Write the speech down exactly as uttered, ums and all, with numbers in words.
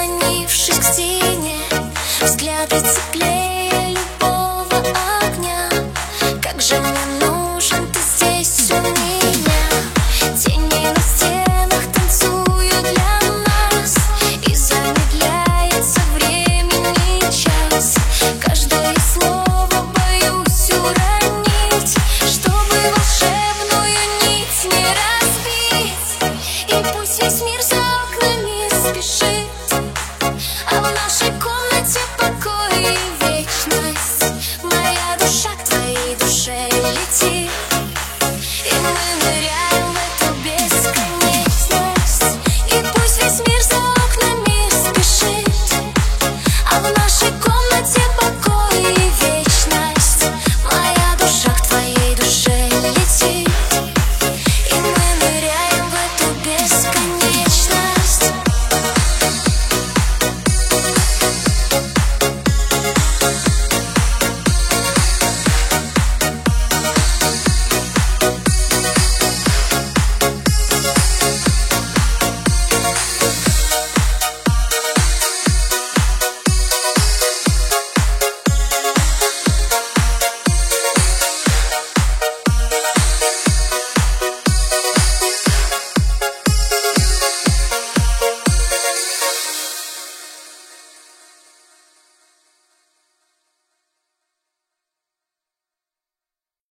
прислонившись к стене, взгляды теплее любого огня. Как же мне нужен ты здесь у меня. Тени на стенах танцуют для нас, и замедляется времени час. Каждое слово боюсь уронить, чтобы волшебную нить не разбить. И пусть весь мир за окнами спешит, а в нашей комнате покой.